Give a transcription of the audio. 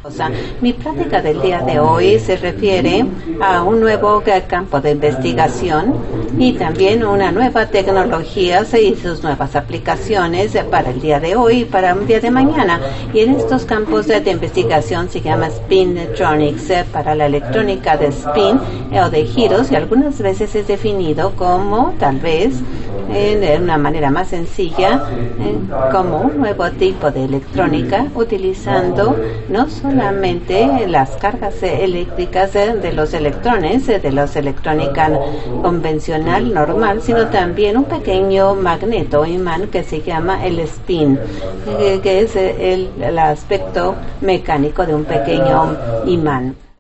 Mi plática del día de hoy se refiere a un nuevo campo de investigación y también una nueva tecnología y sus nuevas aplicaciones para el día de hoy y para un día de mañana. Y en estos campos de investigación se llama Spintronics, para la electrónica de spin o de giros, y algunas veces es definido como, tal vez, de una manera más sencilla, como un nuevo tipo de electrónica utilizando no solamente las cargas eléctricas de los electrones, de la electrónica convencional, normal, sino también un pequeño magneto o imán que se llama el spin, que es el aspecto mecánico de un pequeño imán.